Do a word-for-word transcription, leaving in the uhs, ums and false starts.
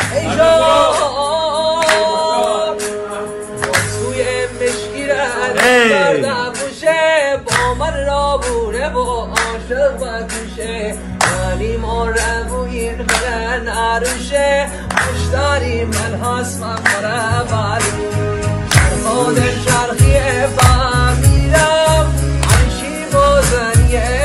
ای جان توی مشکیرن کردم بوشه با من را بوره و عاشق بکوشه ولی ما رو این خله نروشه مشتری من هست من مره بری خود شرخی فهمیدم عیشی بازنیه